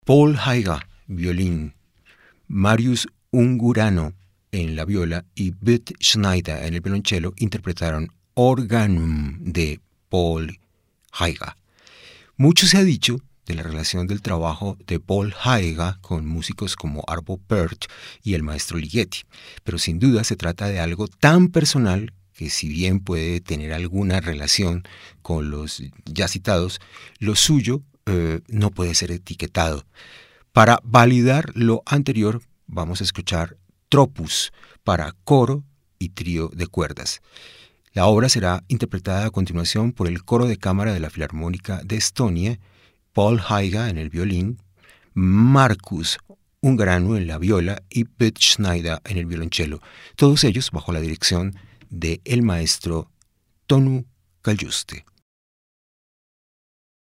Paul Haga, violín, Marius Ungurano en la viola y Bert Schneider en el violonchelo interpretaron Organum de Paul Haga. Mucho se ha dicho de la relación del trabajo de Paul Haga con músicos como Arvo Pärt y el maestro Ligeti, pero sin duda se trata de algo tan personal que, si bien puede tener alguna relación con los ya citados, lo suyo no puede ser etiquetado. Para validar lo anterior, vamos a escuchar Tropus para coro y trío de cuerdas. La obra será interpretada a continuación por el coro de cámara de la Filarmónica de Estonia, Paul Haga en el violín, Markus Ungaranu en la viola y Bert Schneider en el violonchelo, todos ellos bajo la dirección del maestro Tonu Kaljuste.